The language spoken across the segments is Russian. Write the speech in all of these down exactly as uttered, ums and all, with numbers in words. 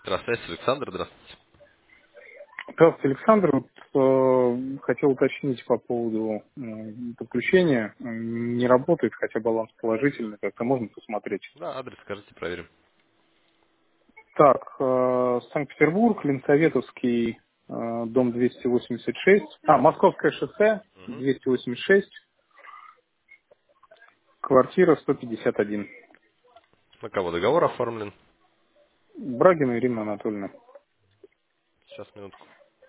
Здравствуйте, Александр, здравствуйте. Здравствуйте, Александр. Вот, э, хотел уточнить по поводу э, подключения. М, Не работает, хотя баланс положительный. Как-то можно посмотреть. Да, адрес скажите, проверим. Так, э, Санкт-Петербург, Ленсоветовский, э, дом двести восемьдесят шесть. А, Московское шоссе, Угу. двести восемьдесят шесть, квартира сто пятьдесят один. На кого договор оформлен? Брагина Ирина Анатольевна. Сейчас, минутку.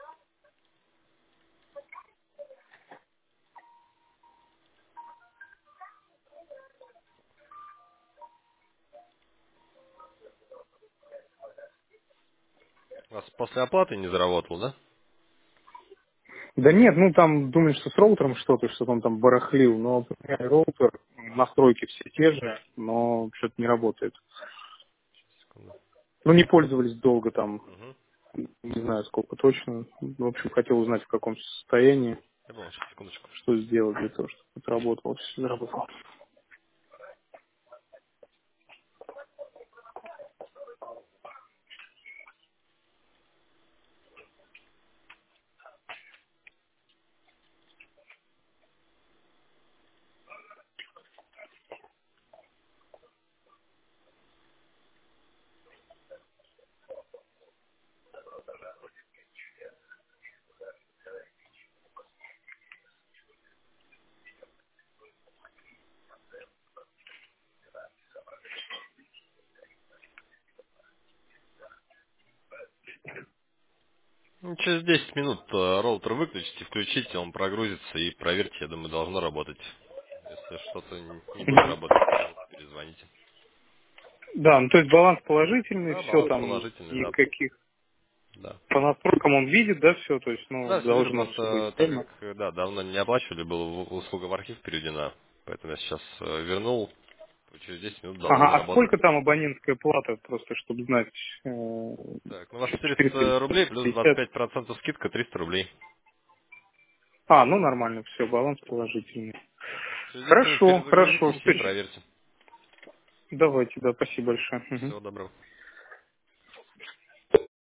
У вас после оплаты не заработал, да? Да нет, ну там думали, что с роутером что-то, что-то он там барахлил, но поменяли роутер, настройки все те же, но что-то не работает. Секунду. Ну, не пользовались долго там, Угу. не знаю, сколько точно. В общем, хотел узнать, в каком состоянии, Я понял, сейчас, секундочку. что сделать для того, чтобы это работало, все заработало. Ну, через десять минут э, роутер выключите, включите, он прогрузится и проверьте, я думаю, должно работать. Если что-то н- не будет Мгм. работать, пожалуйста, перезвоните. Да, ну то есть баланс положительный, Да, все баланс там, положительный, да. никаких Да. по настройкам он видит, да, все, то есть, ну, Да, все вижу, должно все просто быть так правильно. как, э, да, давно не оплачивали, была в- услуга в архив переведена, поэтому я сейчас э, вернул, через десять минут должно Ага, а заработать. сколько там абонентская плата, просто чтобы знать, э, Так, ну у вас четыреста или четыреста рублей плюс двадцать пятьдесят? пять процентов скидка триста рублей. А, ну нормально, все, баланс положительный. Через десять минут Хорошо, хорошо, перезагрузитесь то и есть, проверьте. давайте, да, спасибо большое. Мгм. Всего доброго.